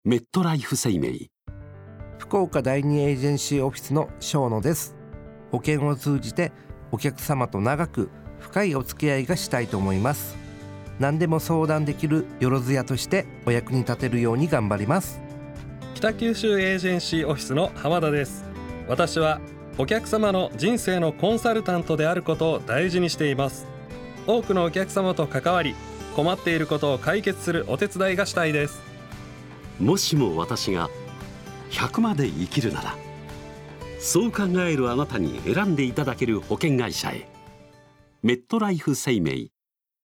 メットライフ生命。 福岡第二エージェンシーオフィスの正野です。保険を通じてお客様と長く深いお付き合いがしたいと思います。何でも相談できるよろずやとしてお役に立てるように頑張ります。 北九州エージェンシーオフィスの浜田です。私はお客様の人生のコンサルタントであることを大事にしています。多くのお客様と関わり、困っていることを解決するお手伝いがしたいです。 もしも私が100まで生きるなら、そう考えるあなたに選んでいただける保険会社へ。メットライフ生命